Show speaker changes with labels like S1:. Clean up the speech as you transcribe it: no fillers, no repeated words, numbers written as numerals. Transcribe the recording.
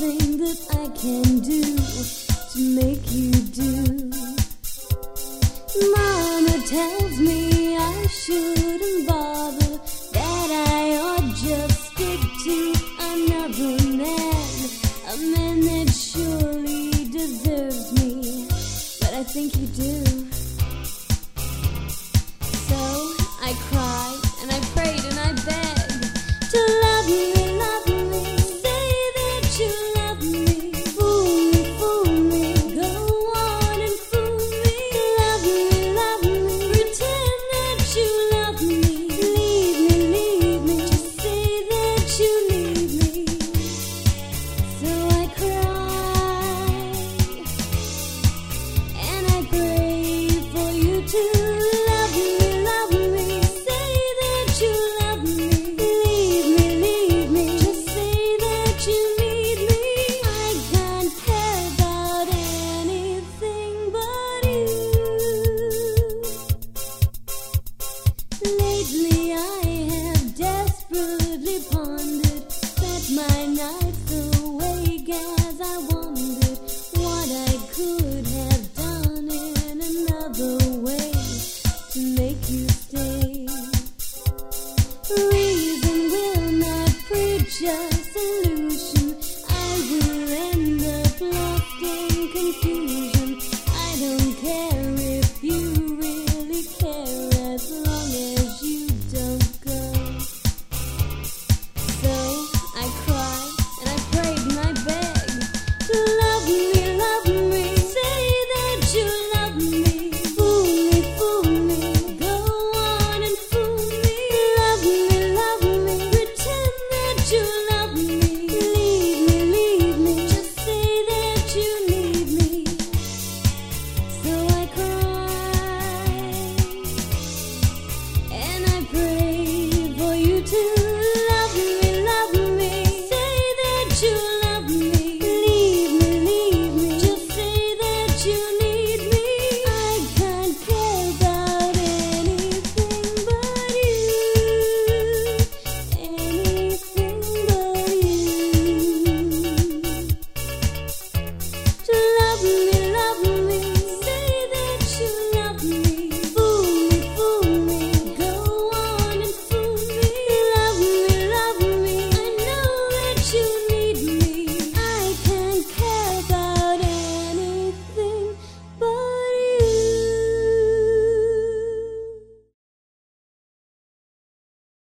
S1: nothing that I can do to make you do. Mama tells me I shouldn't bother, that I ought just stick to another man, a man that surely deserves me, but I think you do.